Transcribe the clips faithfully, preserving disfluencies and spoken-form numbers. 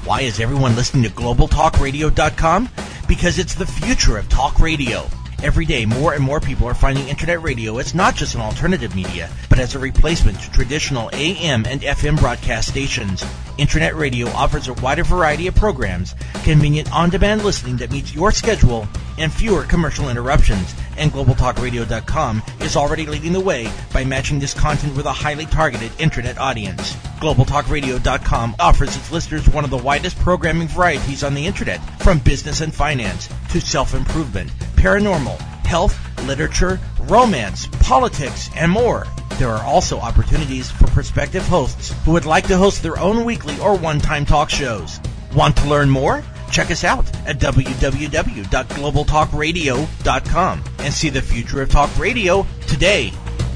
Why is everyone listening to global talk radio dot com? Because it's the future of talk radio. Every day, more and more people are finding internet radio as not just an alternative media, but as a replacement to traditional A M and F M broadcast stations. Internet radio offers a wider variety of programs, convenient on-demand listening that meets your schedule, and fewer commercial interruptions. And global talk radio dot com is already leading the way by matching this content with a highly targeted internet audience. global talk radio dot com offers its listeners one of the widest programming varieties on the internet, from business and finance to self-improvement, paranormal, health, literature, romance, politics, and more. There are also opportunities for prospective hosts who would like to host their own weekly or one-time talk shows. Want to learn more? Check us out at w w w dot global talk radio dot com and see the future of talk radio today.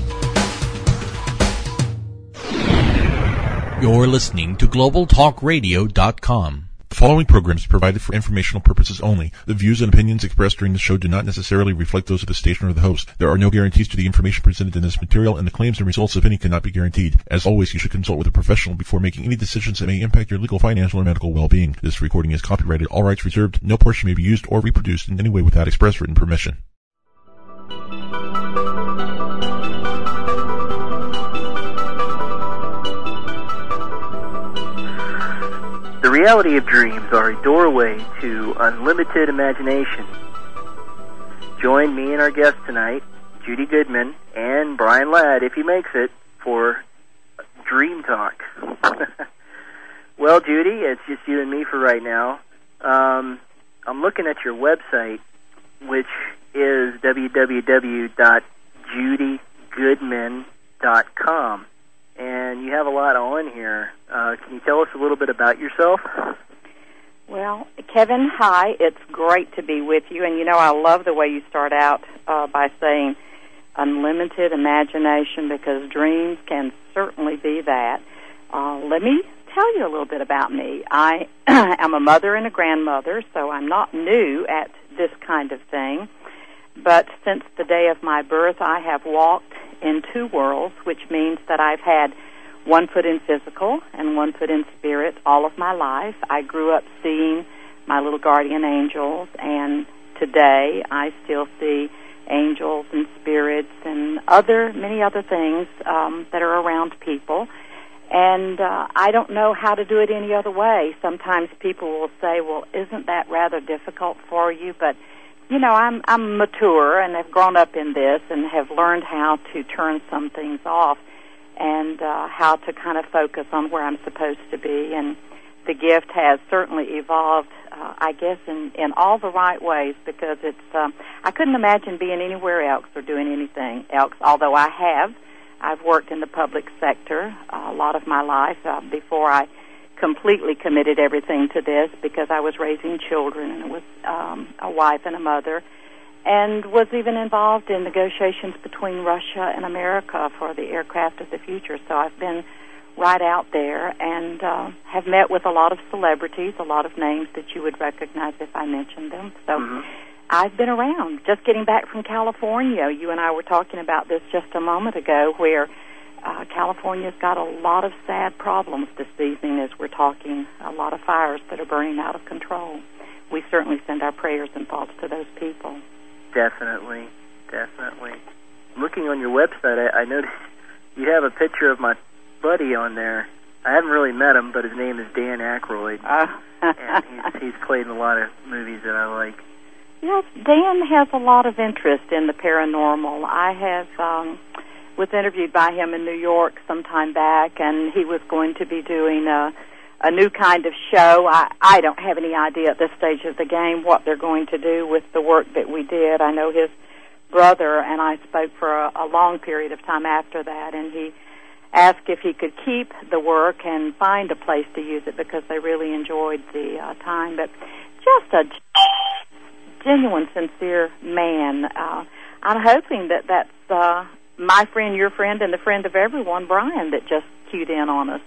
You're listening to global talk radio dot com. The following program is provided for informational purposes only. The views and opinions expressed during the show do not necessarily reflect those of the station or the host. There are no guarantees to the information presented in this material, and the claims and results of any cannot be guaranteed. As always, you should consult with a professional before making any decisions that may impact your legal, financial, or medical well-being. This recording is copyrighted, all rights reserved. No portion may be used or reproduced in any way without express written permission. The reality of dreams are a doorway to unlimited imagination. Join me and our guest tonight, Judy Goodman, and Brian Ladd, if he makes it, for Dream Talk. Well, Judy, it's just you and me for right now. Um, I'm looking at your website, which is w w w dot judy goodman dot com. And you have a lot on here. Uh, can you tell us a little bit about yourself? Well, Kevin, hi. It's great to be with you. And, you know, I love the way you start out uh, by saying unlimited imagination, because dreams can certainly be that. Uh, let me tell you a little bit about me. I am a mother and a grandmother, so I'm not new at this kind of thing. But since the day of my birth, I have walked in two worlds, which means that I've had one foot in physical and one foot in spirit all of my life. I grew up seeing my little guardian angels, and today I still see angels and spirits and other many other things um, that are around people. And uh, I don't know how to do it any other way. Sometimes people will say, well, isn't that rather difficult for you? But you know, I'm I'm mature and have grown up in this and have learned how to turn some things off and uh, how to kind of focus on where I'm supposed to be. And the gift has certainly evolved, uh, I guess, in, in all the right ways, because it's um, I couldn't imagine being anywhere else or doing anything else, although I have. I've worked in the public sector uh, a lot of my life uh, before I completely committed everything to this, because I was raising children and was um, a wife and a mother, and was even involved in negotiations between Russia and America for the aircraft of the future. So I've been right out there and uh, have met with a lot of celebrities, a lot of names that you would recognize if I mentioned them. So mm-hmm. I've been around. Just getting back from California, you and I were talking about this just a moment ago, where Uh, California's got a lot of sad problems this evening as we're talking, a lot of fires that are burning out of control. We certainly send our prayers and thoughts to those people. Definitely, definitely. Looking on your website, I, I noticed you have a picture of my buddy on there. I haven't really met him, but his name is Dan Aykroyd, uh. and he's, he's played in a lot of movies that I like. Yes, Dan has a lot of interest in the paranormal. I have... Um, was interviewed by him in New York some time back, and he was going to be doing a, a new kind of show. I, I don't have any idea at this stage of the game what they're going to do with the work that we did. I know his brother and I spoke for a, a long period of time after that, and he asked if he could keep the work and find a place to use it, because they really enjoyed the uh, time. But just a genuine, sincere man. Uh, I'm hoping that that's... Uh, my friend, your friend, and the friend of everyone, Brian, that just cued in on us.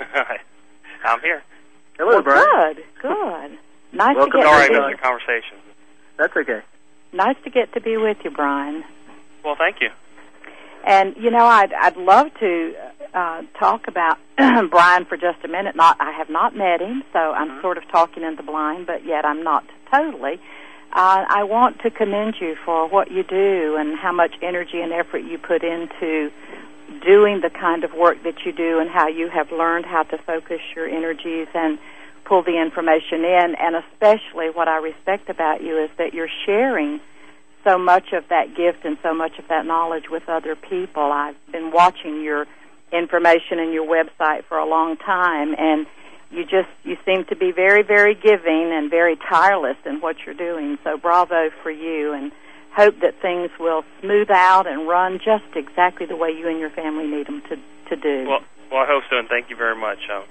I'm here. Hello, well, Brian. Good, good. Nice Welcome. to get Sorry to about be the conversation. That's okay. Nice to get to be with you, Brian. Well, thank you. And, you know, I'd, I'd love to uh, talk about Brian for just a minute. Not, I have not met him, so I'm mm-hmm. sort of talking in the blind, but yet I'm not totally. Uh, I want to commend you for what you do and how much energy and effort you put into doing the kind of work that you do, and how you have learned how to focus your energies and pull the information in. And especially what I respect about you is that you're sharing so much of that gift and so much of that knowledge with other people. I've been watching your information and your website for a long time, and you just, you seem to be very, very giving and very tireless in what you're doing. So bravo for you, and hope that things will smooth out and run just exactly the way you and your family need them to, to do. Well, well, I hope so, and thank you very much. Um,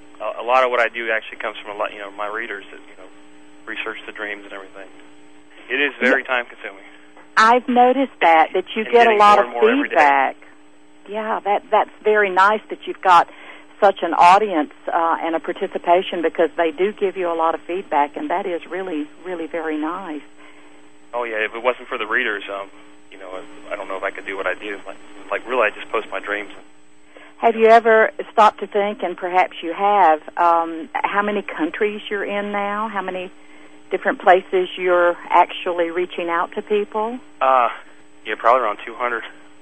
a lot of what I do actually comes from a lot, you know, my readers that, you know, research the dreams and everything. It is very time consuming. I've noticed that, that you and get a lot of feedback. Yeah, that that's very nice that you've got such an audience uh, and a participation, because they do give you a lot of feedback, and that is really, really very nice. Oh, yeah, if it wasn't for the readers, um, you know, I don't know if I could do what I do. Like, like really, I just post my dreams. Have you ever stopped to think, and perhaps you have, um, how many countries you're in now? How many different places you're actually reaching out to people? Uh, yeah, probably around two hundred.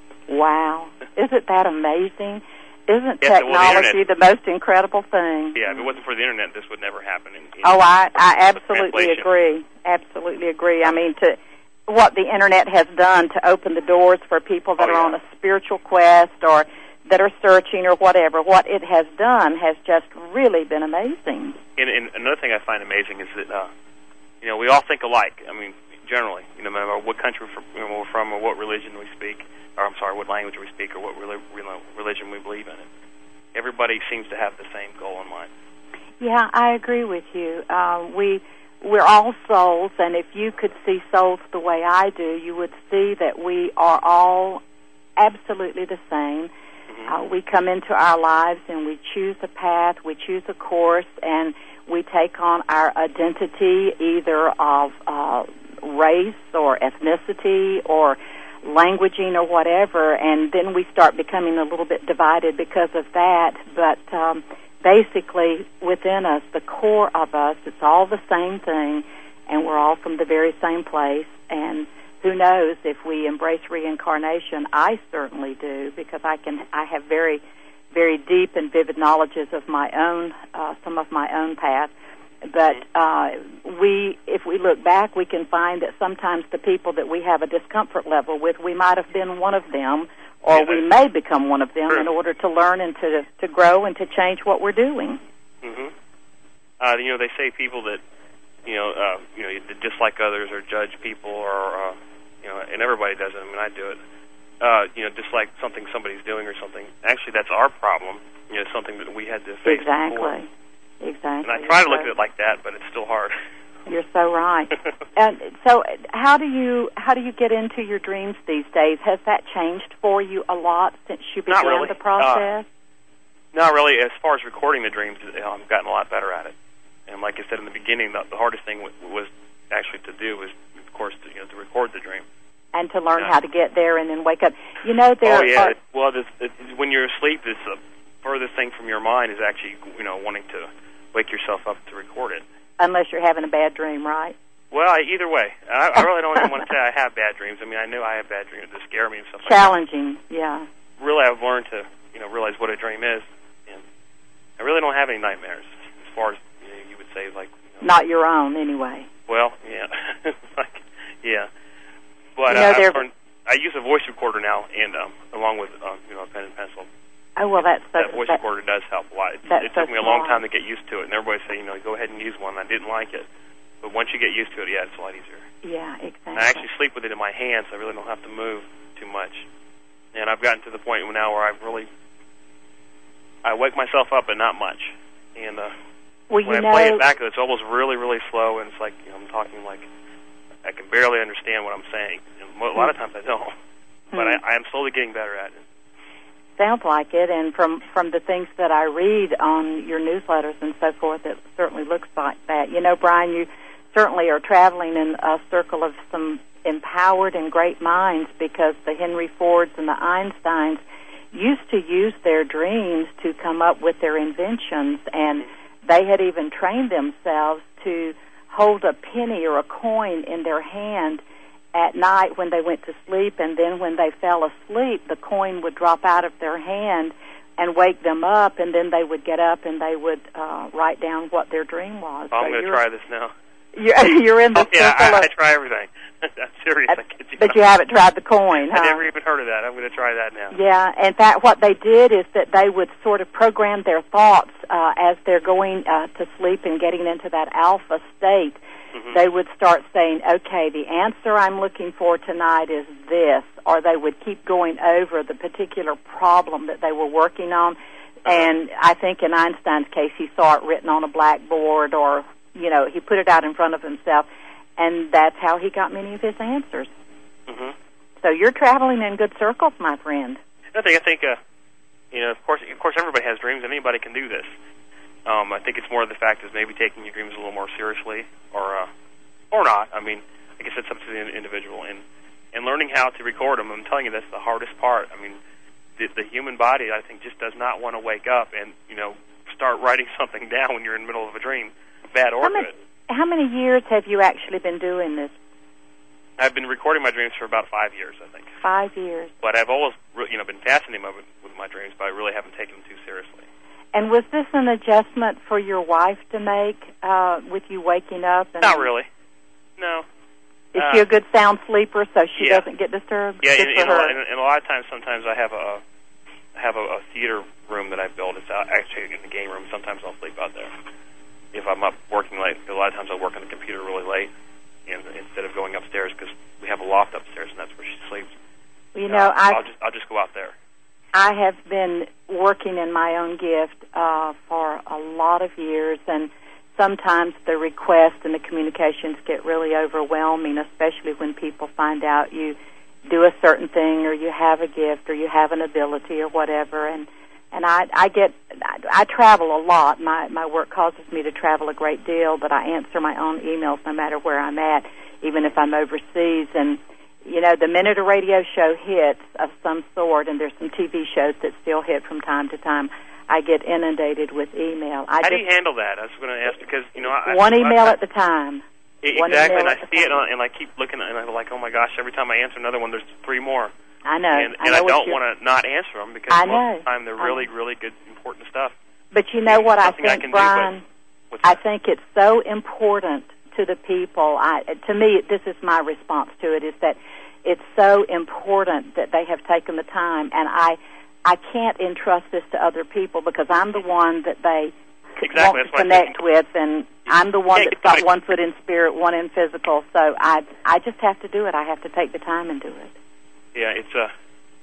Wow. Isn't that amazing? Isn't yes, technology well, the, the most incredible thing? Yeah, if it wasn't for the Internet, this would never happen. In, in oh, I, I absolutely agree. Absolutely agree. I mean, to what the Internet has done to open the doors for people that oh, are yeah. on a spiritual quest or that are searching or whatever, what it has done has just really been amazing. And, and another thing I find amazing is that, uh, you know, we all think alike. I mean, generally, you know, no matter what country we're from or what religion we speak, or I'm sorry, what language we speak or what religion we believe in. It. Everybody seems to have the same goal in mind. Yeah, I agree with you. Uh, we, we're all souls, and if you could see souls the way I do, you would see that we are all absolutely the same. Mm-hmm. Uh, we come into our lives and we choose a path, we choose a course, and we take on our identity either of uh, race or ethnicity or languaging or whatever, and then we start becoming a little bit divided because of that. But um, basically, within us, the core of us, it's all the same thing, and we're all from the very same place. And who knows if we embrace reincarnation? I certainly do, because I can. I have very, very deep and vivid knowledges of my own, uh, some of my own path. But uh, we, if we look back, we can find that sometimes the people that we have a discomfort level with, we might have been one of them, or yeah, we may become one of them true. in order to learn and to to grow and to change what we're doing. Mm-hmm. Uh, you know, they say people that, you know, uh, you know, dislike others or judge people, or uh, you know, and everybody does it. I mean, I do it. Uh, you know, dislike something somebody's doing or something. Actually, that's our problem. You know, something that we had to face exactly. before. Exactly. And I try to look at it like that, but it's still hard. You're so right. And so, how do you how do you get into your dreams these days? Has that changed for you a lot since you began really. the process? Uh, not really. As far as recording the dreams, I've gotten a lot better at it. And like I said in the beginning, the, the hardest thing w- was actually to do was, of course, to, you know, to record the dream. And to learn yeah. how to get there and then wake up. You know, there oh yeah. are... Well, this, it, when you're asleep, this uh, furthest thing from your mind is actually, you know, wanting to wake yourself up to record it. Unless you're having a bad dream, right? Well, either way. I, I really don't even want to say I have bad dreams. I mean, I know I have bad dreams that scare me and stuff like that. Challenging, yeah. Really, I've learned to, you know, realize what a dream is. And I really don't have any nightmares, as far as, you know, you would say, like... You know, not your own, anyway. Well, yeah. like, yeah. But you know, uh, I've there... learned, I use a voice recorder now, and um, along with, um, you know, a pen and pencil. Oh, well, that's... So, that voice that, recorder does help a lot. It, it so took me a long smart. time to get used to it, and everybody say, you know, go ahead and use one. I didn't like it. But once you get used to it, yeah, it's a lot easier. Yeah, exactly. And I actually sleep with it in my hands, so I really don't have to move too much. And I've gotten to the point now where I really... I wake myself up, but not much. And uh, well, when you I know, play it back, it's almost really, really slow, and it's like, you know, I'm talking like... I can barely understand what I'm saying. And a lot of times I don't. Hmm. But I, I am slowly getting better at it. Sounds like it, and from from the things that I read on your newsletters and so forth, it certainly looks like that. You know, Brian, you certainly are traveling in a circle of some empowered and great minds, because the Henry Fords and the Einsteins used to use their dreams to come up with their inventions, and they had even trained themselves to hold a penny or a coin in their hand at night when they went to sleep, and then when they fell asleep, the coin would drop out of their hand and wake them up, and then they would get up and they would uh, write down what their dream was. Well, I'm so going to try this now. You're, you're in the oh, yeah, circle I, of, I try everything. I'm serious. Uh, I kid you but not. you haven't tried the coin, huh? I never even heard of that. I'm going to try that now. Yeah, in fact, what they did is that they would sort of program their thoughts uh, as they're going uh, to sleep and getting into that alpha state. Mm-hmm. They would start saying, okay, the answer I'm looking for tonight is this, or they would keep going over the particular problem that they were working on. Uh-huh. And I think in Einstein's case, he saw it written on a blackboard, or, you know, he put it out in front of himself, and that's how he got many of his answers. Mm-hmm. So you're traveling in good circles, my friend. I think, I think, uh, you know, of course, of course, everybody has dreams, and anybody can do this. Um, I think it's more the fact is maybe taking your dreams a little more seriously, or uh, or not. I mean, I guess it's up to the individual, and and learning how to record them. I'm telling you, that's the hardest part. I mean, the, the human body, I think, just does not want to wake up and, you know, start writing something down when you're in the middle of a dream, bad or how many, good. How many years have you actually been doing this? I've been recording my dreams for about five years, I think. Five years. But I've always, you know, been fascinated with, with my dreams, but I really haven't taken them too seriously. And was this an adjustment for your wife to make uh, with you waking up? And Not really. No. Is uh, she a good sound sleeper, so she yeah. doesn't get disturbed? Yeah, Good and, for and, her. a, and, and a lot of times, sometimes I have a have a, a theater room that I built. It's out, actually in the game room. Sometimes I'll sleep out there if I'm up working late. A lot of times I work on the computer really late, and instead of going upstairs, because we have a loft upstairs, and that's where she sleeps. You know, uh, I've, I'll just I'll just go out there. I have been working in my own gift uh, for a lot of years, and sometimes the requests and the communications get really overwhelming, especially when people find out you do a certain thing, or you have a gift, or you have an ability, or whatever. And and I, I get I, I travel a lot. My my work causes me to travel a great deal, but I answer my own emails no matter where I'm at, even if I'm overseas. And you know, the minute a radio show hits of some sort, and there's some T V shows that still hit from time to time, I get inundated with email. I How just, do you handle that? I was going to ask because, you know, I, one I, email I, at the time. Exactly, and I see it, time. on, and I keep looking, and I'm like, oh my gosh! Every time I answer another one, there's three more. I know, and, I and know I don't want to not answer them because I most know. of the time they're I really, know. really good, important stuff. But you know And what I nothing I think, can Brian? do, but I think it's so important to the people. I, to me, this is my response to it: is that it's so important that they have taken the time, and I, I can't entrust this to other people because I'm the one that they exactly, want that's to connect with, and I'm the one Yeah, that's got like- one foot in spirit, one in physical. So I, I just have to do it. I have to take the time and do it. Yeah, it's a. Uh,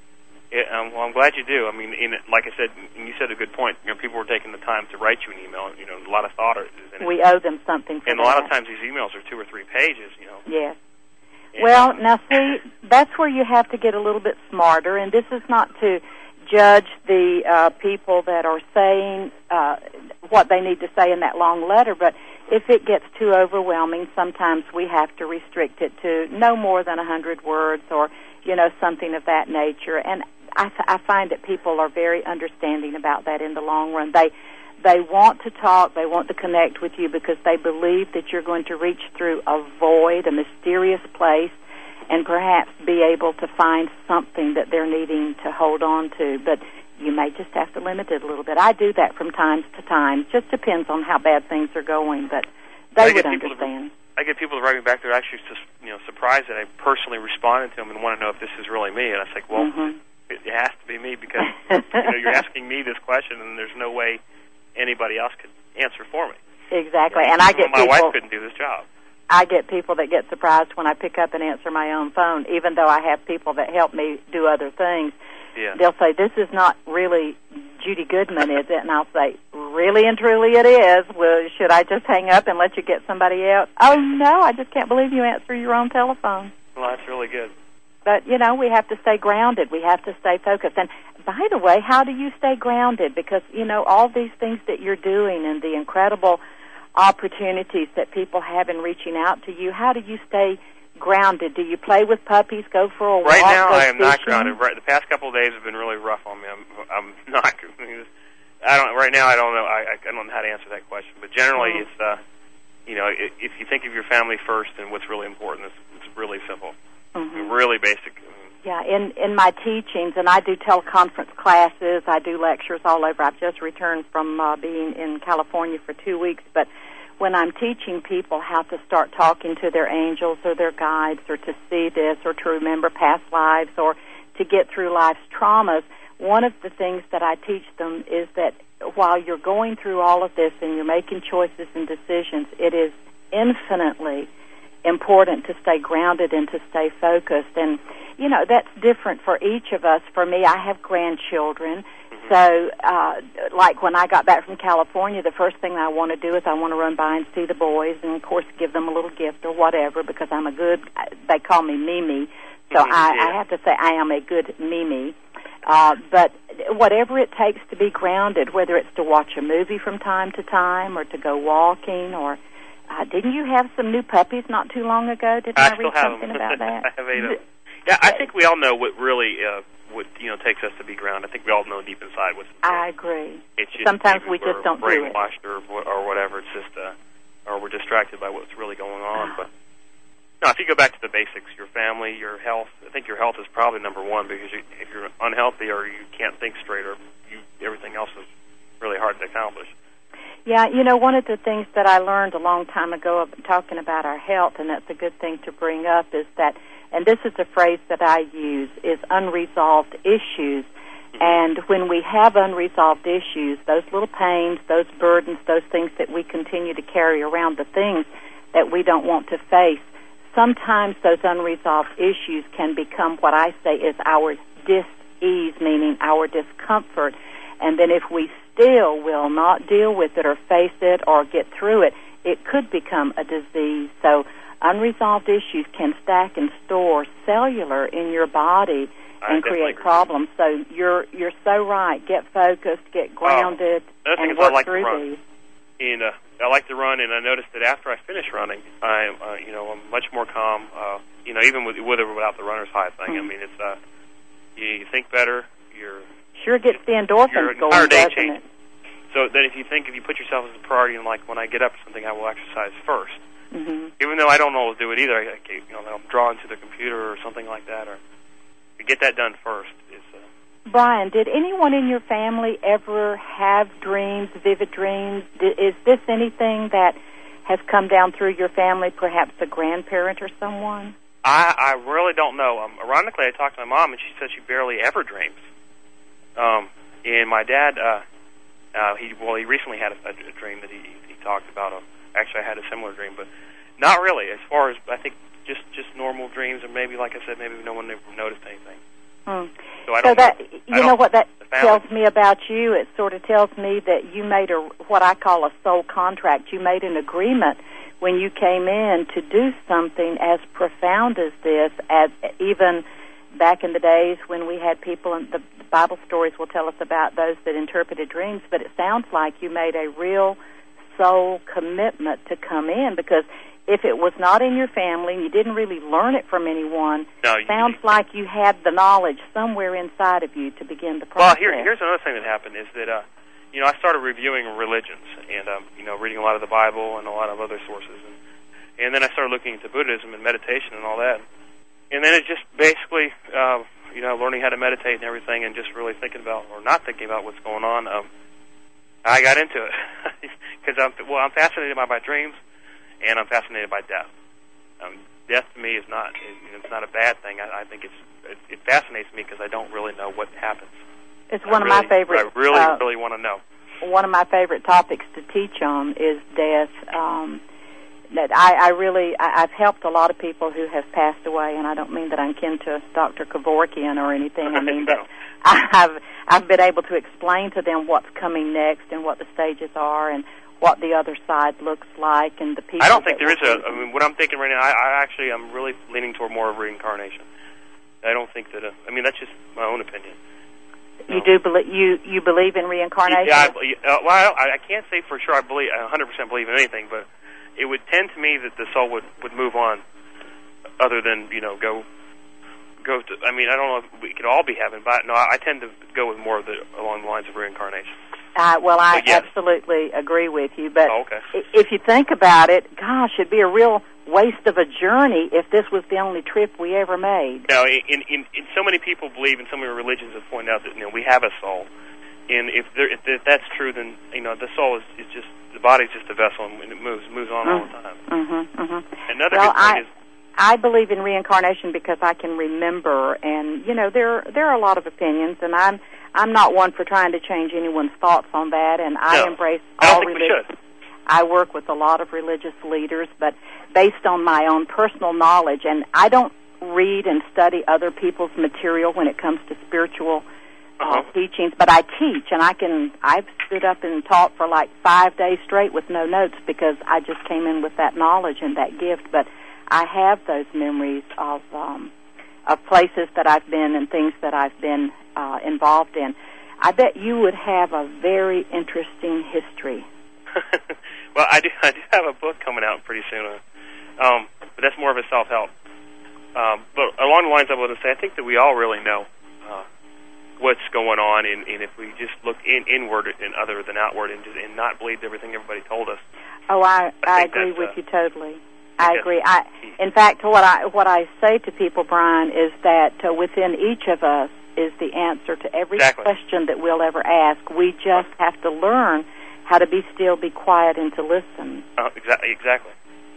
it, um, well, I'm glad you do. I mean, in, like I said, and you said a good point. You know, people were taking the time to write you an email. You know, a lot of thought is in it. We owe them something for and that. a lot of times these emails are two or three pages. You know. Yes. And, Well, um, now see, that's where you have to get a little bit smarter, and this is not to judge the uh, people that are saying uh, what they need to say in that long letter, but if it gets too overwhelming, sometimes we have to restrict it to no more than a hundred words, or, you know, something of that nature. And I, I find that people are very understanding about that in the long run. They They want to talk, they want to connect with you because they believe that you're going to reach through a void, a mysterious place, and perhaps be able to find something that they're needing to hold on to. But you may just have to limit it a little bit. I do that from time to time. It just depends on how bad things are going, but they I get would people to- understand. I get people writing back that are actually just, you know, surprised that I personally responded to them and want to know if this is really me. And I was like, well, Mm-hmm. it, it has to be me because you know you're asking me this question, and there's no way anybody else could answer for me. Exactly, You know, and I get my people. wife couldn't do this job. I get people that get surprised when I pick up and answer my own phone, even though I have people that help me do other things. Yeah. They'll say, this is not really Judy Goodman, is it? And I'll say, really and truly it is. Well, should I just hang up and let you get somebody else? Oh, no, I just can't believe you answer your own telephone. Well, that's really good. But, you know, we have to stay grounded. We have to stay focused. And, by the way, how do you stay grounded? Because, you know, all these things that you're doing and the incredible opportunities that people have in reaching out to you, how do you stay grounded? Do you play with puppies, go for a walk? Right now, go I am fishing? not grounded. Right, the past couple of days have been really rough on me. I'm, I'm not. I don't. Right now, I don't know. I, I don't know how to answer that question. But generally, mm-hmm. it's uh, you know, if you think of your family first and what's really important, it's, it's really simple, mm-hmm. really basic. Yeah, in in my teachings, and I do teleconference classes, I do lectures all over. I've just returned from uh, being in California for two weeks, but when I'm teaching people how to start talking to their angels or their guides, or to see this, or to remember past lives, or to get through life's traumas, one of the things that I teach them is that while you're going through all of this and you're making choices and decisions, it is infinitely important to stay grounded and to stay focused. And, you know, that's different for each of us. For me, I have grandchildren. So, uh, like when I got back from California, the first thing I want to do is I want to run by and see the boys and, of course, give them a little gift or whatever, because I'm a good, they call me Mimi. So mm-hmm, I, yeah. I have to say I am a good Mimi. Uh, but whatever it takes to be grounded, whether it's to watch a movie from time to time or to go walking, or uh, didn't you have some new puppies not too long ago? Didn't I, I read something about that? I have eight of them. Yeah, I think we all know what really uh, what you know takes us to be grounded. I think we all know deep inside what's important. I agree. It's just sometimes we just don't do it. Brainwashed or or whatever. It's just uh, or we're distracted by what's really going on. But no, if you go back to the basics, your family, your health. I think your health is probably number one, because you, if you're unhealthy or you can't think straight, or you, everything else is really hard to accomplish. Yeah, you know, one of the things that I learned a long time ago of talking about our health, and that's a good thing to bring up, is that, and this is a phrase that I use, is unresolved issues. Mm-hmm. And when we have unresolved issues, those little pains, those burdens, those things that we continue to carry around, the things that we don't want to face, sometimes those unresolved issues can become what I say is our dis-ease, meaning our discomfort. And then if we still will not deal with it or face it or get through it, it could become a disease. So unresolved issues can stack and store cellular in your body and create problems. So you're you're so right. Get focused, get grounded, uh, and work like through these. And uh, I like to run, and I noticed that after I finish running, I, uh, you know, I'm much more calm. Uh, you know, even with, with or without the runner's high thing. Mm-hmm. I mean, it's uh, you, you think better. You're sure gets the endorphins going, doesn't it? So that if you think, if you put yourself as a priority, and like when I get up for something, I will exercise first. Mm-hmm. Even though I don't always do it either, I, I, you know, I'm drawn to the computer or something like that, or to get that done first is. Uh, Brian, did anyone in your family ever have dreams, vivid dreams? Is this anything that has come down through your family, perhaps a grandparent or someone? I, I really don't know. Um, ironically, I talked to my mom, and she said she barely ever dreams. Um, and my dad, uh, uh, he well, he recently had a, a, a dream that he, he talked about. Um, actually, I had a similar dream, but not really. As far as, I think, just, just normal dreams, or maybe, like I said, maybe no one ever noticed anything. Hmm. So, I so don't that know. you know what that tells me about you. It sort of tells me that you made a what I call a soul contract. You made an agreement when you came in to do something as profound as this. As even back in the days when we had people, and the Bible stories will tell us about those that interpreted dreams. But it sounds like you made a real soul commitment to come in, because if it was not in your family and you didn't really learn it from anyone, no, it sounds you, like you had the knowledge somewhere inside of you to begin the process. Well, here, here's another thing that happened is that, uh, you know, I started reviewing religions and, um, you know, reading a lot of the Bible and a lot of other sources. And, and then I started looking into Buddhism and meditation and all that. And then it just basically, uh, you know, learning how to meditate and everything, and just really thinking about, or not thinking about what's going on, um, I got into it. Because, I'm, well, I'm fascinated by my dreams. And I'm fascinated by death. Um, death to me is not it's not a bad thing. I, I think it's it, it fascinates me because I don't really know what happens. It's one I of really, my favorite. I really, uh, really want to know. One of my favorite topics to teach on is death. Um, that I, I really I, I've helped a lot of people who have passed away, and I don't mean that I'm kin to Doctor Kevorkian or anything. I mean no. that I've I've been able to explain to them what's coming next and what the stages are and what the other side looks like, and the people. I don't think there is a. I mean, what I'm thinking right now, I, I actually, I'm really leaning toward more of reincarnation. I don't think that. Uh, I mean, that's just my own opinion. You no. do believe you you believe in reincarnation? Yeah, I, uh, well, I, I can't say for sure. I believe, I one hundred percent believe in anything, but it would tend to me that the soul would would move on other than, you know, go go to, I mean, I don't know if we could all be heaven, but no, I tend to go with more of the, along the lines of reincarnation. Uh, well, I so, yes. absolutely agree with you, but oh, okay. if you think about it, gosh, it'd be a real waste of a journey if this was the only trip we ever made. Now, in, in, in so many people believe, and so many religions have pointed out that, you know, we have a soul, and if, there, if, if that's true, then, you know, the soul is, is just, the body's just a vessel, and it moves, moves on mm-hmm. all the time. Mm-hmm, mm-hmm. Another well, good point I, is, I believe in reincarnation because I can remember, and, you know, there there are a lot of opinions, and I'm I'm not one for trying to change anyone's thoughts on that, and I no, embrace I all don't think religions. we should. I work with a lot of religious leaders, but based on my own personal knowledge, and I don't read and study other people's material when it comes to spiritual uh, uh-huh. teachings, but I teach, and I can, I've stood up and taught for like five days straight with no notes because I just came in with that knowledge and that gift, but I have those memories of um, of places that I've been and things that I've been uh, involved in. I bet you would have a very interesting history. Well, I do. I do have a book coming out pretty soon, um, but that's more of a self-help. Um, but along the lines I want to say, I think that we all really know uh, what's going on, and, and if we just look in, inward and other than outward, and, and not believe everything everybody told us. Oh, I I, I agree with uh, you totally. I agree. I, in fact, what I what I say to people, Brian, is that uh, within each of us is the answer to every exactly. question that we'll ever ask. We just have to learn how to be still, be quiet, and to listen. Oh, exactly. Exactly.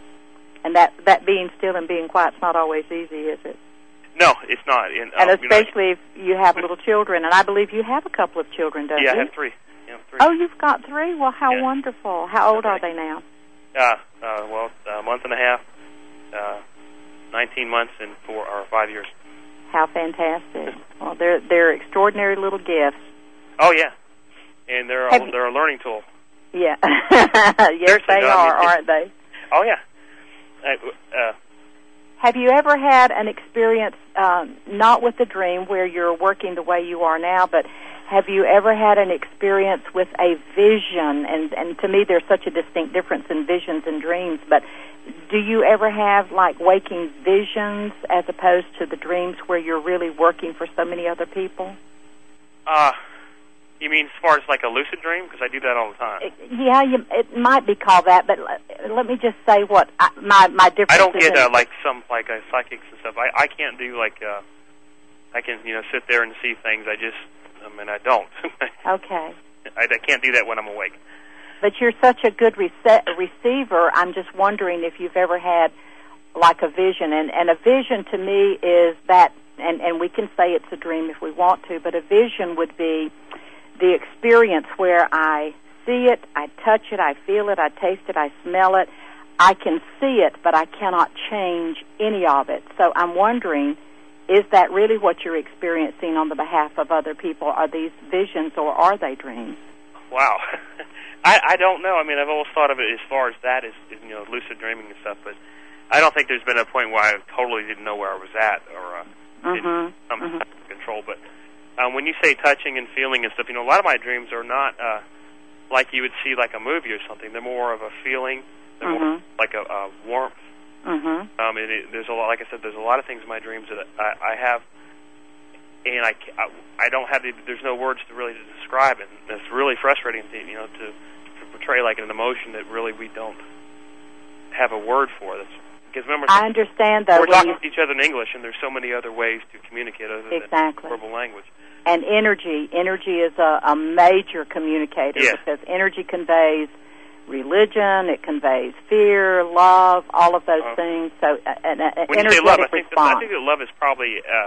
And that that being still and being quiet is not always easy, is it? No, it's not. And, and um, especially you know, if you have little children, and I believe you have a couple of children, don't yeah, you? Yeah, I have three. Yeah, three. Oh, you've got three? Well, how yeah. wonderful. How old okay. are they now? Uh, uh, well, a month and a half, uh, nineteen months, and four or five years. How fantastic! Well, they're they're extraordinary little gifts. Oh yeah, and they're a, Have they're a learning tool. Yeah, yes, they no, are, I mean, aren't they? Oh yeah. I, uh, Have you ever had an experience, um, not with the dream where you're working the way you are now, but have you ever had an experience with a vision? And, and to me, there's such a distinct difference in visions and dreams, but do you ever have, like, waking visions as opposed to the dreams where you're really working for so many other people? Uh, you mean as far as, like, a lucid dream? Because I do that all the time. It, yeah, you, it might be called that, but let, let me just say what I, my, my difference I don't get, uh, in, like, some, like, uh, psychics and stuff. I, I can't do, like, uh, I can, you know, sit there and see things. I just... I mean, I don't. Okay. I, I can't do that when I'm awake. But you're such a good rece- receiver, I'm just wondering if you've ever had, like, a vision. And, and a vision to me is that, and, and we can say it's a dream if we want to, but a vision would be the experience where I see it, I touch it, I feel it, I taste it, I smell it. I can see it, but I cannot change any of it. So I'm wondering, is that really what you're experiencing on the behalf of other people? Are these visions or are they dreams? Wow. I, I don't know. I mean, I've always thought of it as far as that as, you know, lucid dreaming and stuff, but I don't think there's been a point where I totally didn't know where I was at or uh, mm-hmm. didn't come mm-hmm. to control. But um, when you say touching and feeling and stuff, you know, a lot of my dreams are not uh, like you would see like a movie or something. They're more of a feeling. They're mm-hmm. more like a, a warmth. Mm-hmm. Um, and it, there's a lot, like I said, there's a lot of things in my dreams that I, I have, and I, I, I don't have the, there's no words to really to describe it. And it's really frustrating, to, you know, to, to portray like an emotion that really we don't have a word for. That's, because remember, I understand though. We're talking you, to each other in English, and there's so many other ways to communicate other exactly. than verbal language. And energy, energy is a, a major communicator yes. because energy conveys religion, it conveys fear, love, all of those uh, things. So, uh, an, an when energetic you say love, I think, that, response. I think that love is probably uh,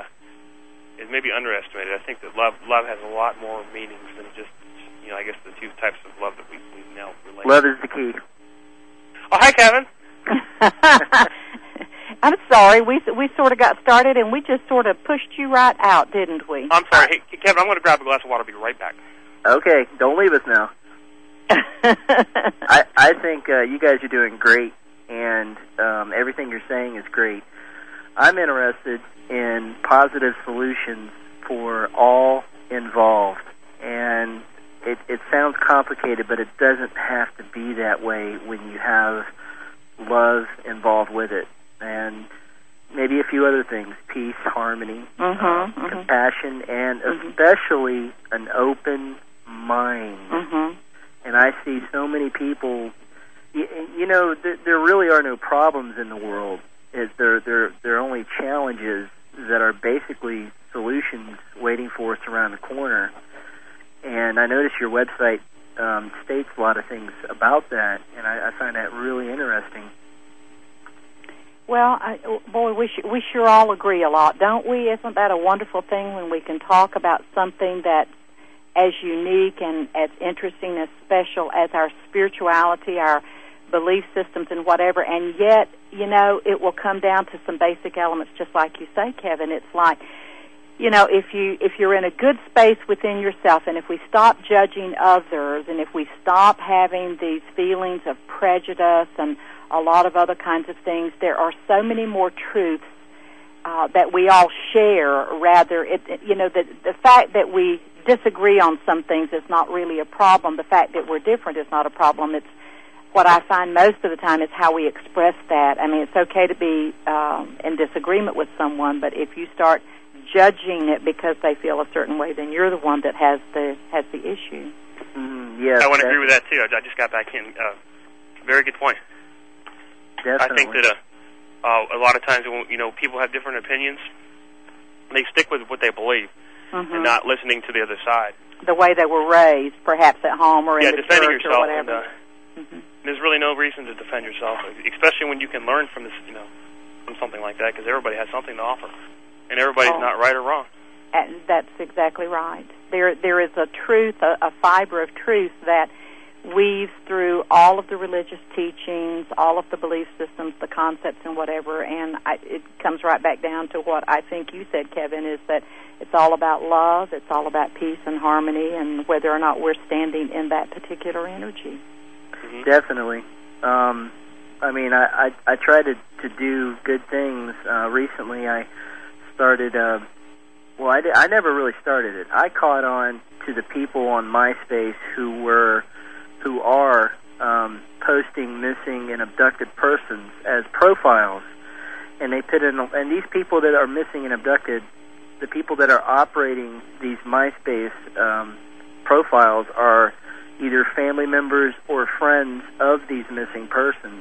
is maybe underestimated. I think that love love has a lot more meanings than just, you know, I guess the two types of love that we we now relate. Love is the key. Oh, hi, Kevin. I'm sorry, we we sort of got started and we just sort of pushed you right out, didn't we? I'm sorry, hey, Kevin. I'm going to grab a glass of water. I'll be right back. Okay, don't leave us now. I, I think uh, you guys are doing great, and um, everything you're saying is great. I'm interested in positive solutions for all involved, and it, it sounds complicated, but it doesn't have to be that way when you have love involved with it. And maybe a few other things: peace, harmony, mm-hmm, uh, mm-hmm. compassion, and mm-hmm. especially an open mind. Mm-hmm. And I see so many people. You, you know, th- there really are no problems in the world. Is there? There, there are only challenges that are basically solutions waiting for us around the corner. And I notice your website um, states a lot of things about that, and I, I find that really interesting. Well, I, boy, we, sh- we sure all agree a lot, don't we? Isn't that a wonderful thing when we can talk about something that's as unique and as interesting, as special as our spirituality, our belief systems and whatever, and yet, you know, it will come down to some basic elements, just like you say, Kevin. It's like, you know, if you if you're in a good space within yourself, and if we stop judging others, and if we stop having these feelings of prejudice and a lot of other kinds of things, there are so many more truths uh, that we all share. Rather, it, you know, the the fact that we disagree on some things is not really a problem. The fact that we're different is not a problem. It's what I find most of the time is how we express that. I mean, it's okay to be um, in disagreement with someone, but if you start judging it because they feel a certain way, then you're the one that has the has the issue. Mm, yes, I want to agree with that too. I just got back in. Uh, very good point. Definitely. I think that uh, uh, a lot of times, when, you know, people have different opinions. They stick with what they believe, mm-hmm. and not listening to the other side. The way they were raised, perhaps at home or yeah, in the defending church yourself or whatever. And, uh, mm-hmm. There's really no reason to defend yourself, especially when you can learn from this, you know, from something like that, because everybody has something to offer, and everybody's oh. not right or wrong. And that's exactly right. There, there is a truth, a, a fiber of truth that weaves through all of the religious teachings, all of the belief systems, the concepts, and whatever. And I, it comes right back down to what I think you said, Kevin, is that it's all about love, it's all about peace and harmony, and whether or not we're standing in that particular energy. Mm-hmm. Definitely. Um, I mean, I, I, I try to, to do good things. Uh, recently I started, uh, well, I, did, I never really started it. I caught on to the people on MySpace who were, who are um, posting missing and abducted persons as profiles. And they put in, and these people that are missing and abducted, the people that are operating these MySpace um, profiles are either family members or friends of these missing persons.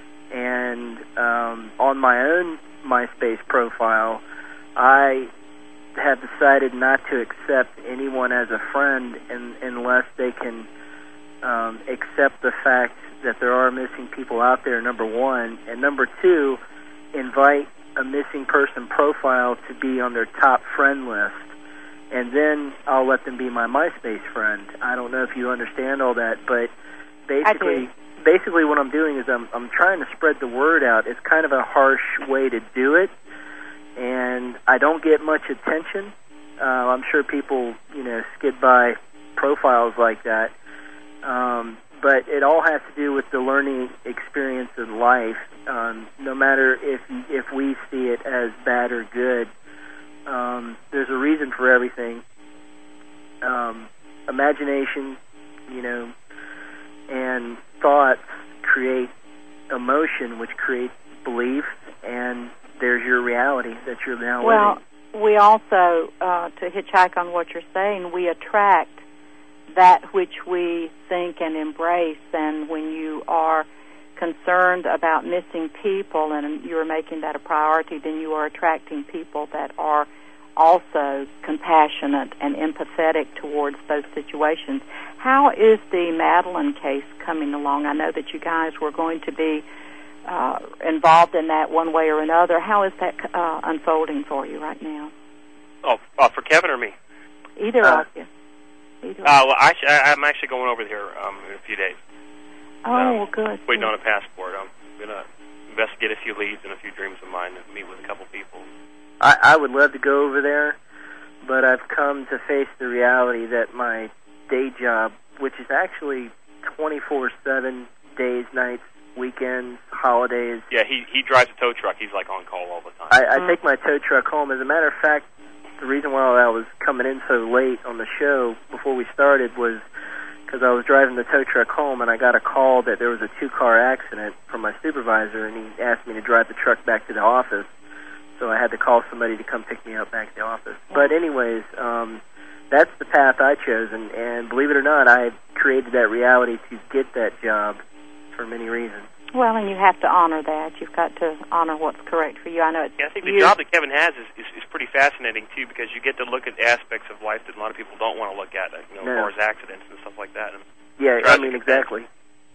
And um, on my own MySpace profile, I have decided not to accept anyone as a friend in, unless they can um, accept the fact that there are missing people out there, number one. And number two, invite a missing person profile to be on their top friend list. And then I'll let them be my MySpace friend. I don't know if you understand all that, but basically, basically what I'm doing is I'm I'm trying to spread the word out. It's kind of a harsh way to do it, and I don't get much attention. Uh, I'm sure people, you know, skid by profiles like that, um, but it all has to do with the learning experience in life. Um, no matter if if we see it as bad or good. Um, there's a reason for everything. Um, imagination, you know, and thoughts create emotion, which creates belief, and there's your reality that you're now well, living. Well, we also, uh, to hitchhike on what you're saying, we attract that which we think and embrace, and when you are concerned about missing people and you're making that a priority, then you are attracting people that are also compassionate and empathetic towards those situations. How is the Madeline case coming along? I know that you guys were going to be uh, involved in that one way or another. How is that uh, unfolding for you right now? Oh, uh, for Kevin or me? Either uh, of you. Either uh, well, I, I'm actually going over here um, in a few days. Oh, um, well, good. Waiting on a passport. I'm going to investigate a few leads and a few dreams of mine and meet with a couple people. I, I would love to go over there, but I've come to face the reality that my day job, which is actually twenty-four seven, days, nights, weekends, holidays. Yeah, he he drives a tow truck. He's like on call all the time. I, I mm-hmm. take my tow truck home. As a matter of fact, the reason why I was coming in so late on the show before we started was because I was driving the tow truck home and I got a call that there was a two-car accident from my supervisor, and he asked me to drive the truck back to the office. so I had to call somebody to come pick me up back at the office. But anyways, um, that's the path I chose, and, and believe it or not, I created that reality to get that job for many reasons. Well, and you have to honor that. You've got to honor what's correct for you. I know it's yeah, I think the you. job that Kevin has is, is, is pretty fascinating, too, because you get to look at aspects of life that a lot of people don't want to look at, you know, no. as far as accidents and stuff like that. And yeah, I mean, exactly.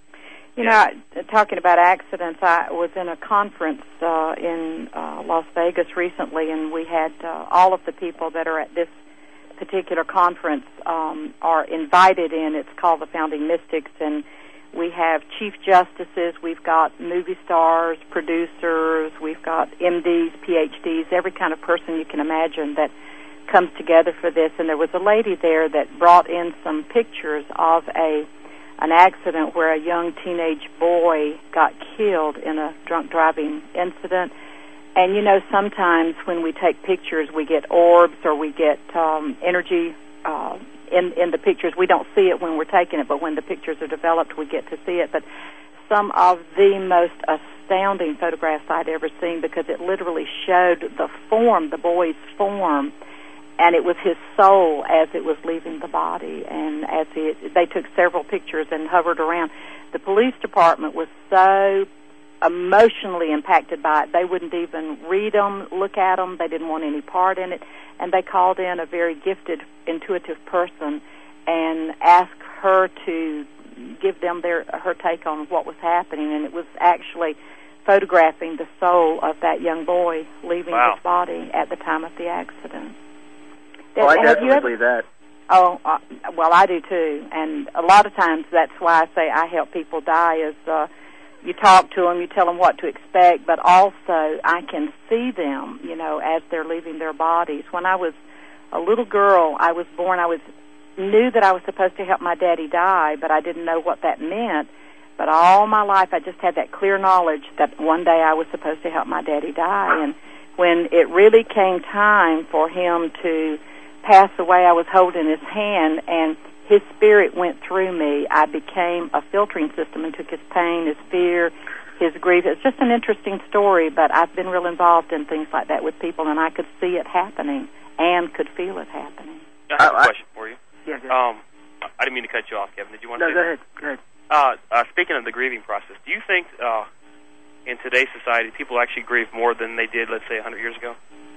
You yeah. know, talking about accidents, I was in a conference uh, in uh, Las Vegas recently, and we had uh, all of the people that are at this particular conference um, are invited in. It's called the Founding Mystics, and we have chief justices, we've got movie stars, producers, we've got M Ds, P H Ds, every kind of person you can imagine that comes together for this. And there was a lady there that brought in some pictures of a an accident where a young teenage boy got killed in a drunk driving incident. And, you know, sometimes when we take pictures, we get orbs or we get um, energy uh In, in the pictures. We don't see it when we're taking it, but when the pictures are developed, we get to see it. But some of the most astounding photographs I'd ever seen, because it literally showed the form, the boy's form, and it was his soul as it was leaving the body. And as he, they took several pictures and hovered around. The police department was so emotionally impacted by it, they wouldn't even read them, look at them. They didn't want any part in it. And they called in a very gifted, intuitive person and asked her to give them their her take on what was happening. And it was actually photographing the soul of that young boy leaving wow. his body at the time of the accident. Well, I Have definitely you ever, believe that. Oh, uh, well, I do too. And a lot of times that's why I say I help people die is uh, you talk to them, you tell them what to expect, but also I can see them, you know, as they're leaving their bodies. When I was a little girl, I was born, I was knew that I was supposed to help my daddy die, but I didn't know what that meant. But all my life I just had that clear knowledge that one day I was supposed to help my daddy die. And when it really came time for him to pass away, I was holding his hand, and his spirit went through me. I became a filtering system and took his pain, his fear, his grief. It's just an interesting story, but I've been real involved in things like that with people, and I could see it happening and could feel it happening. I have a question for you. Yeah, go ahead. Um, I didn't mean to cut you off, Kevin. Did you want no, to say go that? ahead. Go ahead. Uh, uh, speaking of the grieving process, do you think uh, in today's society people actually grieve more than they did, let's say, one hundred years ago?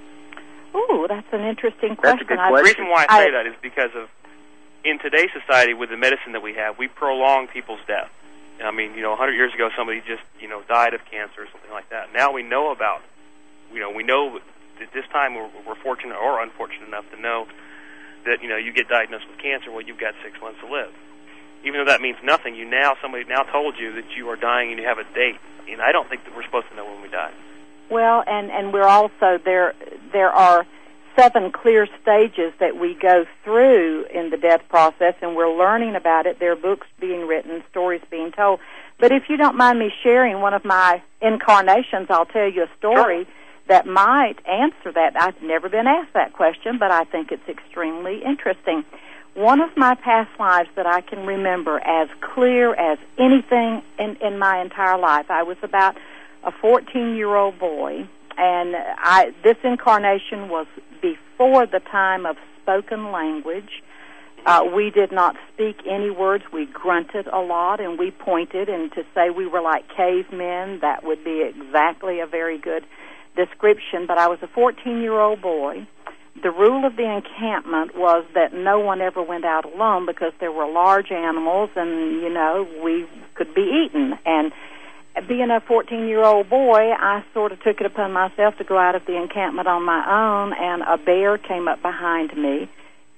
Ooh, that's an interesting That's a question. good I, question. The reason why I say I, that is because of in today's society, with the medicine that we have, we prolong people's death. I mean, you know, one hundred years ago, somebody just, you know, died of cancer or something like that. Now we know about, you know, we know that this time we're, we're fortunate or unfortunate enough to know that, you know, you get diagnosed with cancer, well, you've got six months to live. Even though that means nothing, you now, somebody now told you that you are dying and you have a date. And I don't think that we're supposed to know when we die. Well, and, and we're also, there, there are seven clear stages that we go through in the death process, and we're learning about it. There are books being written, stories being told. But if you don't mind me sharing one of my incarnations, I'll tell you a story Sure. that might answer that. I've never been asked that question, but I think it's extremely interesting. One of my past lives that I can remember as clear as anything in, in my entire life, I was about a fourteen-year-old boy, and I, this incarnation was before the time of spoken language. Uh, we did not speak any words. We grunted a lot, and we pointed, and to say we were like cavemen, that would be exactly a very good description. But I was a fourteen-year-old boy. The rule of the encampment was that no one ever went out alone because there were large animals, and, you know, we could be eaten. And being a fourteen-year-old boy, I sort of took it upon myself to go out of the encampment on my own, and a bear came up behind me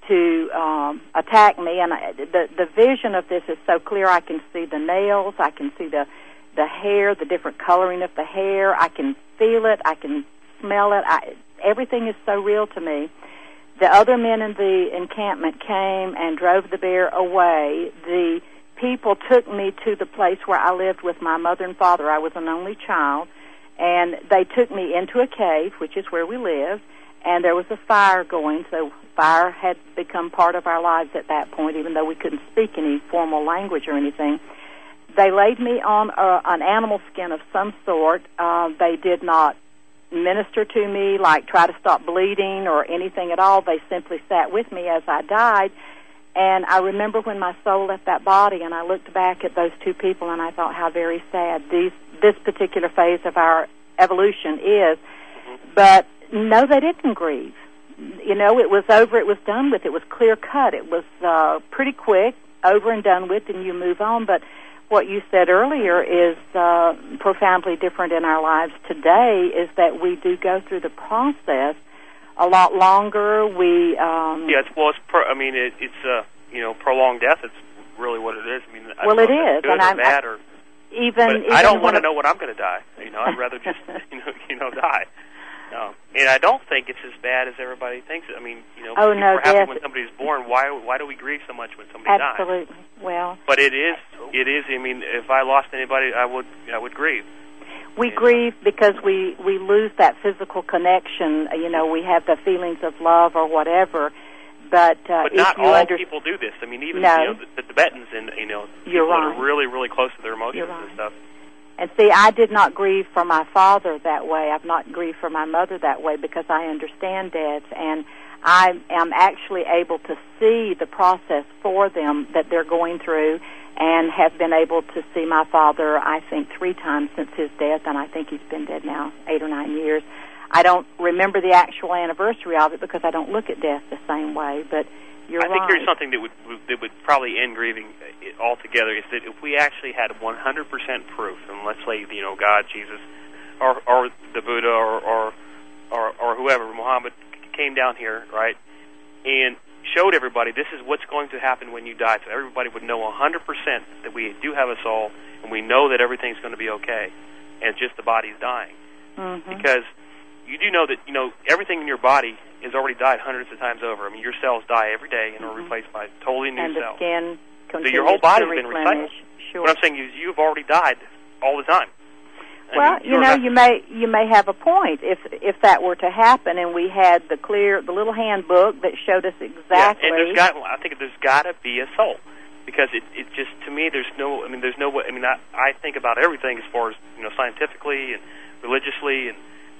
to um, attack me. And I, the the vision of this is so clear. I can see the nails. I can see the the hair, the different coloring of the hair. I can feel it. I can smell it. I, everything is so real to me. The other men in the encampment came and drove the bear away. The people took me to the place where I lived with my mother and father. I was an only child, and they took me into a cave, which is where we lived, and there was a fire going, so fire had become part of our lives at that point, even though we couldn't speak any formal language or anything. They laid me on a, an animal skin of some sort. Uh, they did not minister to me, like try to stop bleeding or anything at all. They simply sat with me as I died. And I remember when my soul left that body, and I looked back at those two people, and I thought how very sad these, this particular phase of our evolution is. But no, they didn't grieve. You know, it was over, it was done with. It was clear cut. It was uh, pretty quick, over and done with, and you move on. But what you said earlier is uh, profoundly different in our lives today, is that we do go through the process a lot longer. We um, yeah, it's, well, it's pro, I mean, it, it's uh, you know, prolonged death. It's really what it is. I mean, I well, don't it know if is, it's good and or I'm bad or even. But even I don't want to it, know when I'm going to die. You know, I'd rather just you know, you know, die. No, and I don't think it's as bad as everybody thinks. I mean, you know, oh, people no, are happy yes. when somebody's born. Why why do we grieve so much when somebody dies? Absolutely. Well, but it is it is. I mean, if I lost anybody, I would I would grieve. We and, grieve because we we lose that physical connection. You know, we have the feelings of love or whatever. But uh, but not if you all under- people do this. I mean, even no. you know, the, the Tibetans and you know You're people right. that are really really close to their emotions You're right. and stuff. And see, I did not grieve for my father that way. I've not grieved for my mother that way because I understand death, and I am actually able to see the process for them that they're going through, and have been able to see my father, I think, three times since his death, and I think he's been dead now eight or nine years. I don't remember the actual anniversary of it because I don't look at death the same way, but you're I think right. there's something that would that would probably end grieving altogether. Is that if we actually had one hundred percent proof, and let's say you know God, Jesus, or or the Buddha, or or or, or whoever, Muhammad, came down here, right, and showed everybody this is what's going to happen when you die, so everybody would know one hundred percent that we do have a soul, and we know that everything's going to be okay, and just the body's dying, mm-hmm. because you do know that you know everything in your body has already died hundreds of times over. I mean, your cells die every day and are mm-hmm. replaced by totally new and the cells. skin So your whole body's to been replenish. recycled. Sure. What I'm saying is you've already died all the time. I Well, mean, you you're know, not, you may you may have a point if if that were to happen, and we had the clear the little handbook that showed us exactly. Yeah, and there's got I think there's got to be a soul, because it it just to me there's no I mean there's no way I mean I I think about everything as far as you know scientifically and religiously, and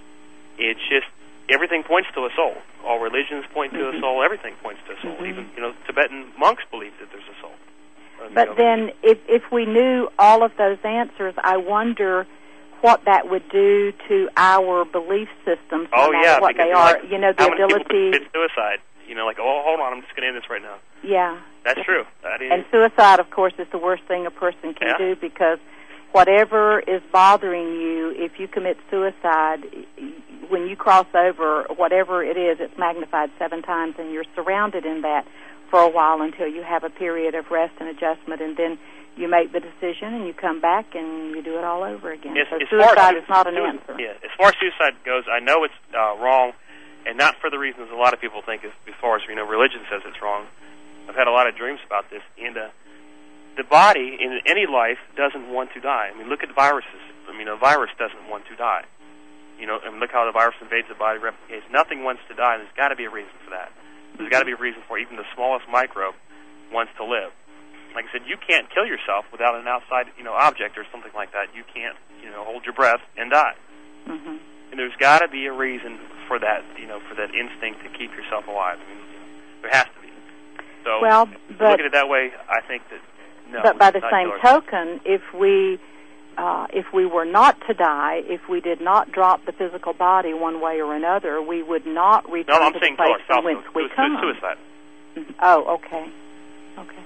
it's just everything points to a soul. All religions point to mm-hmm. a soul. Everything points to a soul. Mm-hmm. Even you know Tibetan monks believe that there's a soul. Uh, But you know, then, if if we knew all of those answers, I wonder what that would do to our belief systems, no oh matter yeah, what because they are. like, you know, the how many ability. people commit suicide? You know, like oh, hold on, I'm just going to end this right now. Yeah, That's true. That is. and suicide, of course, is the worst thing a person can Yeah. do, because whatever is bothering you, if you commit suicide, when you cross over whatever it is, it's magnified seven times, and you're surrounded in that for a while until you have a period of rest and adjustment, and then you make the decision and you come back and you do it all over again. As, so as suicide far as, is not an sui- answer. Yeah, as far as suicide goes, I know it's uh, wrong, and not for the reasons a lot of people think. As, as far as you know, religion says it's wrong. I've had a lot of dreams about this, and uh, the body in any life doesn't want to die. I mean, look at viruses. I mean, a virus doesn't want to die. You know, and look how the virus invades the body, replicates. Nothing wants to die, and there's got to be a reason for that. There's got to be a reason for even the smallest microbe wants to live. Like I said, you can't kill yourself without an outside, you know, object or something like that. You can't, you know, hold your breath and die. Mm-hmm. And there's got to be a reason for that, you know, for that instinct to keep yourself alive. I mean, there has to be. So, well, but, look at it that way, I think that no. But by the not same yours. token, if we uh, if we were not to die, if we did not drop the physical body one way or another, we would not return no, I'm to saying the place kill from ourselves. whence we Su- come. Suicide. Mm-hmm. Oh, okay, okay.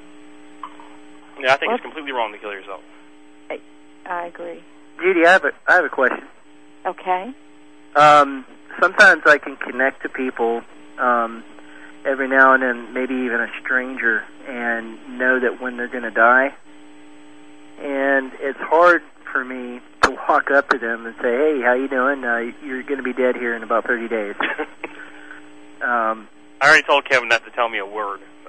Yeah, I think well, it's completely wrong to kill yourself. I, I agree. Judy, I have a, I have a question. Okay. Um, sometimes I can connect to people um, every now and then, maybe even a stranger, and know that when they're going to die. And it's hard for me to walk up to them and say, hey, how you doing? Uh, you're going to be dead here in about thirty days. um, I already told Kevin not to tell me a word. So.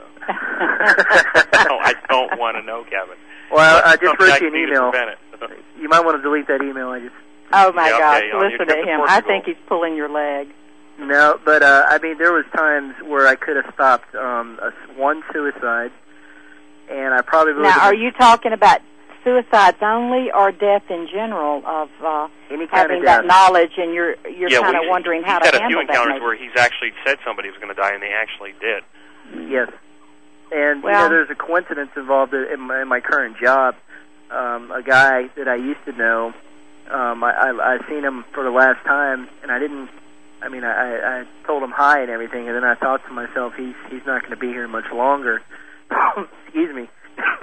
no, I don't want to know, Kevin. Well, I, I just Something wrote I you an can do to email. prevent it. You might want to delete that email. I just Oh, my Yeah, gosh, okay, on your listen trip to to him. I Portugal. think he's pulling your leg. No, but uh, I mean, there was times where I could have stopped um, a, one suicide, and I probably would. Now, are you talking about suicides only or death in general of uh, Any kind having of that death. knowledge, and you're you're yeah, kind of we, wondering how he's to had a few handle that? encounters maybe. where he's actually said somebody was going to die, and they actually did. Yes. And, Well- you know, there's a coincidence involved in my, in my current job. Um, a guy that I used to know, um, I, I, I seen him for the last time, and I didn't, I mean, I, I told him hi and everything, and then I thought to myself, he's, he's not going to be here much longer. Excuse me.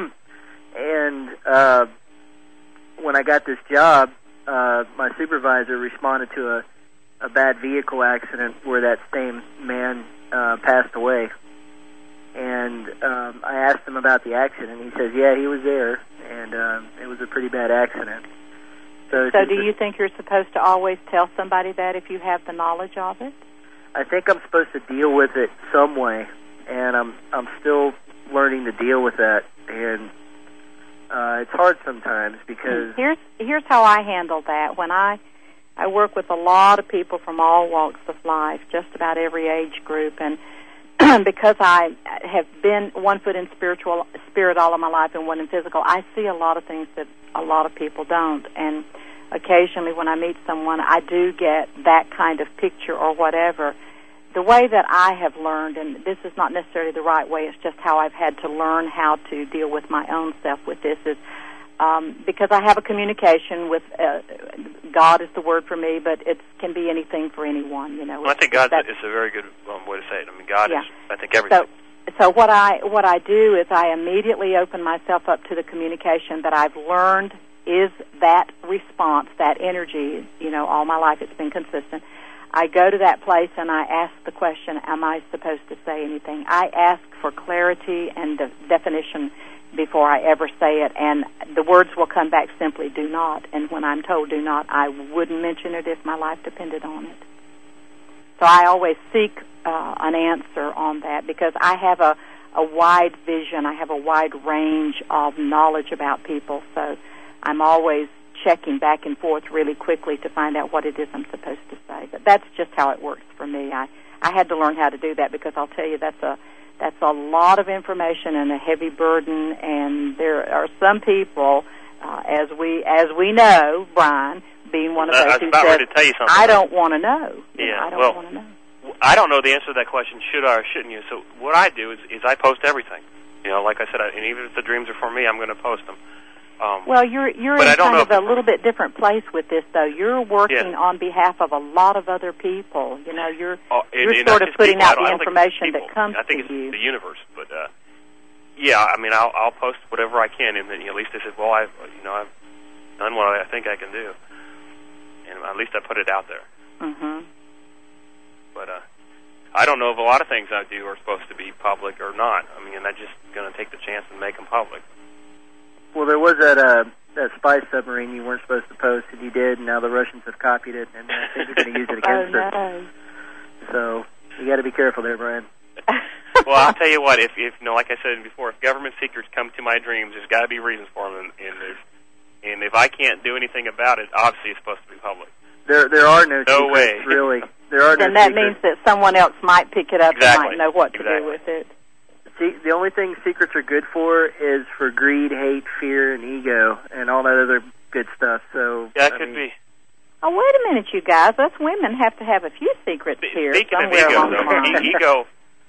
And uh, when I got this job, uh, my supervisor responded to a, a bad vehicle accident where that same man uh, passed away. And um, I asked him about the accident. He says, yeah, he was there, and um, it was a pretty bad accident. So, it's So just do a- you think you're supposed to always tell somebody that if you have the knowledge of it? I think I'm supposed to deal with it some way, and I'm I'm still learning to deal with that. And uh, it's hard sometimes because Here's here's how I handle that. When I I work with a lot of people from all walks of life, just about every age group, and because I have been one foot in spiritual spirit all of my life and one in physical, I see a lot of things that a lot of people don't. And occasionally when I meet someone, I do get that kind of picture or whatever. The way that I have learned, and this is not necessarily the right way, it's just how I've had to learn how to deal with my own self with this, is um, because I have a communication with uh, God is the word for me, but it can be anything for anyone, you know. Well, I think God That- is a very good um, way to say it. I mean, God Yeah. is, I think, everything. So, so what I what I do is I immediately open myself up to the communication that I've learned is that response, that energy. You know, all my life it's been consistent. I go to that place and I ask the question, am I supposed to say anything? I ask for clarity and de- definition before I ever say it, and the words will come back simply, do not. And when I'm told do not, I wouldn't mention it if my life depended on it. So I always seek uh, an answer on that because I have a, a wide vision. I have a wide range of knowledge about people, so I'm always checking back and forth really quickly to find out what it is I'm supposed to say. But that's just how it works for me. I, I had to learn how to do that because I'll tell you that's a that's a lot of information and a heavy burden, and there are some people, uh, as we as we know, Brian, being one of I- those I was who about says, ready to tell you something. I don't want to know. You Yeah, know, I don't well, want to know. I don't know the answer to that question, should I or shouldn't you? So what I do is, is I post everything. You know, like I said, I, and even if the dreams are for me, I'm going to post them. Um, Well, you're you're But in I don't kind know of if a little bit different place with this, though. You're working Yeah. on behalf of a lot of other people. You know, you're oh, and, you're and sort not of just putting people. I out don't- the I don't think it's information people. that comes I think to it's you. the universe, but uh, yeah, I mean, I'll I'll post whatever I can, and then you know, at least I said, well, I've you know I've done what I think I can do, and at least I put it out there. Mm-hmm. But uh, I don't know if a lot of things I do are supposed to be public or not. I mean, I'm just going to take the chance and make them public. well, there was that uh, that spy submarine you weren't supposed to post, and you did, and now the Russians have copied it, and I think they're going to use it Oh against us. no. So you got to be careful there, Brian. Well, I'll tell you what. If, if you know, like I said before, if government secrets come to my dreams, there's got to be reasons for them, and, and if and if I can't do anything about it, obviously it's supposed to be public. There, there are no, No secrets, way. really. There are no Then that secrets. means that someone else might pick it up Exactly. and might know what to Exactly. do with it. See, the only thing secrets are good for is for greed, hate, fear, and ego, and all that other good stuff. So Yeah, it I could mean, be. Oh, wait a minute, you guys. Us women have to have a few secrets here Speaking of somewhere ego, along the though, line. e- ego,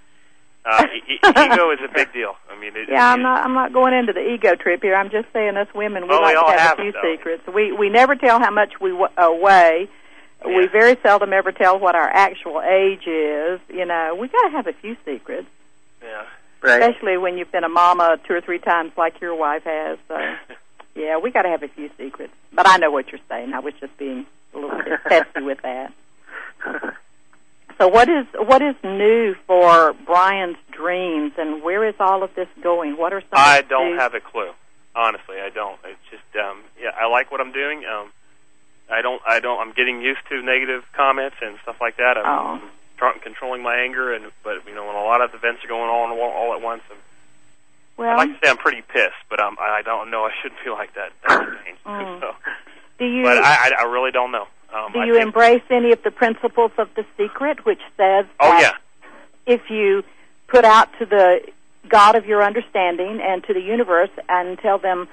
uh, e- e- ego is a big deal. I mean, it, Yeah, it, I'm not. I'm not going into the ego trip here. I'm just saying, us women, we Well, we like all to have, have a few it, though. secrets. We we never tell how much we w- uh, weigh. We Yeah. very seldom ever tell what our actual age is. You know, we got to have a few secrets, Yeah. right. especially when you've been a mama two or three times like your wife has. So, yeah, we got to have a few secrets. But I know what you're saying. I was just being a little bit testy with that. So what is what is new for Brian's dreams, and where is all of this going? What are some? I of the don't new- have a clue. Honestly, I don't. It's just, um, yeah, I like what I'm doing. Um, I don't, I don't. I'm getting used to negative comments and stuff like that. I'm, Oh. I'm trying, controlling my anger, and but you know, when a lot of events are going on all, all at once, I'm, Well, I'd like to say I'm pretty pissed, but I'm, I don't know. I shouldn't feel like that. That's strange. Mm. So, do you but I, I, I really don't know. Um, do I you think, embrace any of the principles of The Secret, which says Oh that yeah. if you put out to the God of your understanding and to the universe and tell them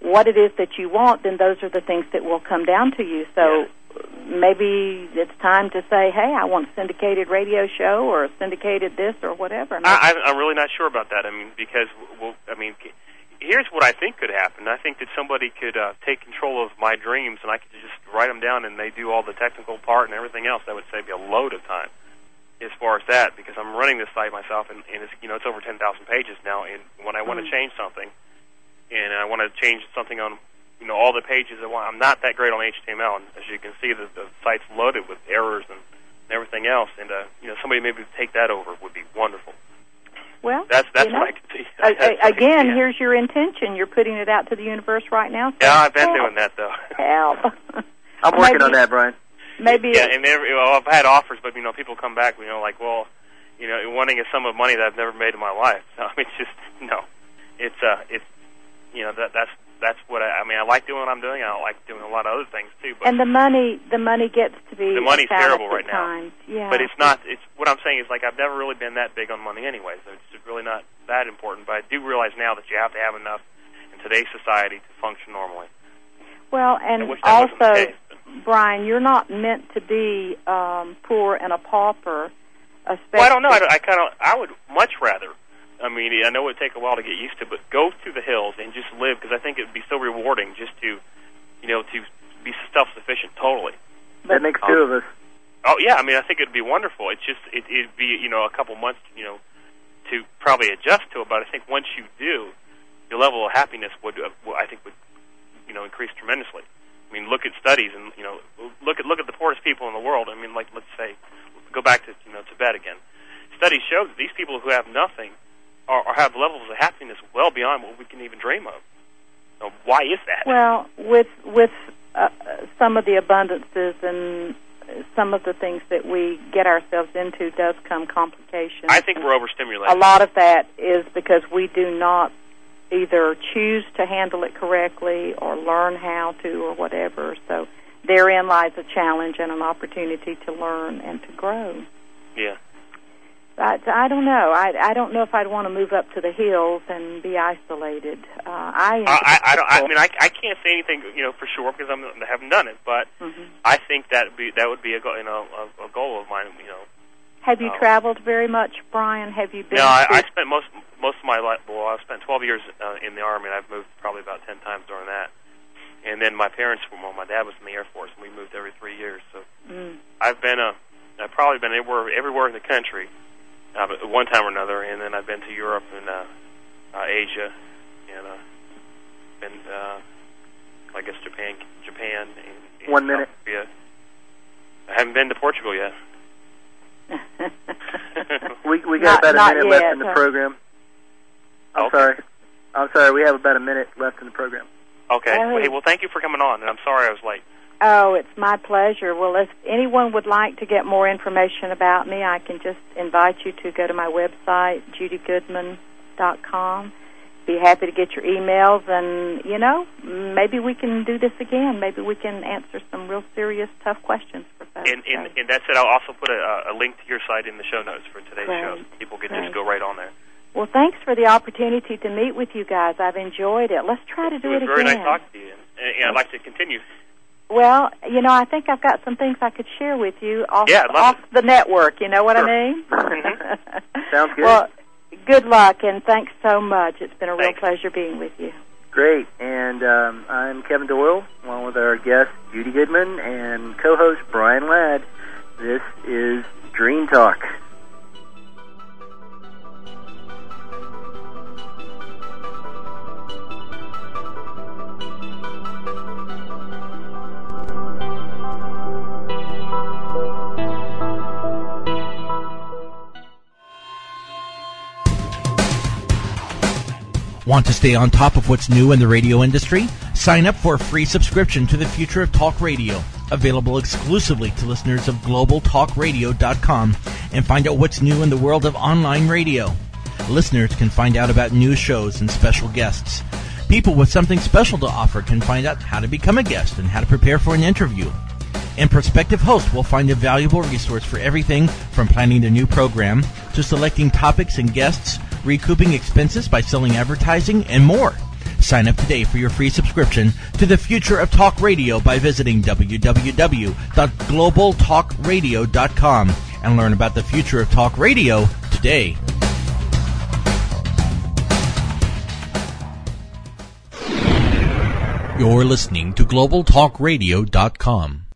what it is that you want, then those are the things that will come down to you. So yeah. maybe it's time to say, hey, I want a syndicated radio show or a syndicated this or whatever. I, I'm really not sure about that. I mean, because, well, I mean, here's what I think could happen. I think that somebody could uh, take control of my dreams, and I could just write them down, and they do all the technical part and everything else. That would save me a load of time as far as that, because I'm running this site myself, and, and it's, you know, it's over ten thousand pages now, and when I want to mm. change something, and I want to change something on, you know, all the pages I want, I'm not that great on H T M L, and as you can see, the, the site's loaded with errors and, and everything else, and, uh, you know, somebody maybe take that over would be wonderful. Well, that's that's you know, what I can see. I, I, again, see, here's your intention. You're putting it out to the universe right now. So yeah, I've been help. doing that, though. Help. I'm working maybe, on that, Brian. Maybe. Yeah, and every, well, I've had offers, but, you know, people come back, you know, like, well, you know, wanting a sum of money that I've never made in my life. So, I mean, it's just, no. It's, uh, it's, you know, that that's that's what I, I mean, I like doing what I'm doing. I like doing a lot of other things, too. But and the money, the money gets to be the money's terrible right times. now. Yeah. But it's not, it's, what I'm saying is, like, I've never really been that big on money anyway, so it's really not that important. But I do realize now that you have to have enough in today's society to function normally. Well, and also, Brian, you're not meant to be um, poor and a pauper. Well, I don't know. I, I kind of, I would much rather. I mean, I know it would take a while to get used to, but go to the hills and just live, because I think it would be so rewarding just to, you know, to be self-sufficient totally. That makes two um, of us. Oh yeah, I mean, I think it'd be wonderful. It's just, it, it'd be, you know, a couple months, you know, to probably adjust to it. But I think once you do, your level of happiness would, uh, I think, would, you know, increase tremendously. I mean, look at studies, and you know, look at look at the poorest people in the world. I mean, like, let's say, go back to, you know, Tibet again. Studies show that these people who have nothing are, are have levels of happiness well beyond what we can even dream of. So why is that? Well, with with uh, some of the abundances and some of the things that we get ourselves into does come complications. I think we're overstimulated. A lot of that is because we do not either choose to handle it correctly or learn how to or whatever. So therein lies a challenge and an opportunity to learn and to grow. Yeah. I, I don't know. I, I don't know if I'd want to move up to the hills and be isolated. Uh, I, I, I, I don't. I mean, I, I can't say anything, you know, for sure because I'm, I haven't done it. But mm-hmm. I think that would be that would be a goal, you know, a, a goal of mine. You know. Have you um, traveled very much, Brian? Have you been? No, I, to... I spent most most of my life. Well, I spent twelve years uh, in the Army, and I've moved probably about ten times during that. And then my parents, well, my dad was in the Air Force, and we moved every three years. So mm. I've been a, I've probably been everywhere, everywhere in the country. Uh, but one time or another, and then I've been to Europe and uh, uh, Asia, and uh, been, uh, I guess Japan, Japan, and, and One minute. South Korea. I haven't been to Portugal yet. we we Not- got about a not minute yet, left in the huh? program. I'm Okay. sorry. I'm sorry. We have about a minute left in the program. Okay. Oh. Hey, well, thank you for coming on, and I'm sorry I was late. Oh, it's my pleasure. Well, if anyone would like to get more information about me, I can just invite you to go to my website, judy goodman dot com. Be happy to get your emails, and, you know, maybe we can do this again. Maybe we can answer some real serious, tough questions for folks. And, and, and that said, I'll also put a, a link to your site in the show notes for today's Great. show. People can Great. just go right on there. Well, thanks for the opportunity to meet with you guys. I've enjoyed it. Let's try to do it it, was very again. nice talking to you, and, and I'd like to continue. Well, you know, I think I've got some things I could share with you off, Yeah, I'd love off the network. You know what Sure. I mean? Sounds good. Well, good luck, and thanks so much. It's been a real Thanks. pleasure being with you. Great. And um, I'm Kevin Doyle, along with our guest, Judy Goodman, and co-host Brian Ladd. This is Dream Talk. Want to stay on top of what's new in the radio industry? Sign up for a free subscription to the Future of Talk Radio, available exclusively to listeners of global talk radio dot com, and find out what's new in the world of online radio. Listeners can find out about new shows and special guests. People with something special to offer can find out how to become a guest and how to prepare for an interview. And prospective hosts will find a valuable resource for everything from planning their new program to selecting topics and guests, recouping expenses by selling advertising, and more. Sign up today for your free subscription to the Future of Talk Radio by visiting w w w dot global talk radio dot com and learn about the future of talk radio today. You're listening to global talk radio dot com.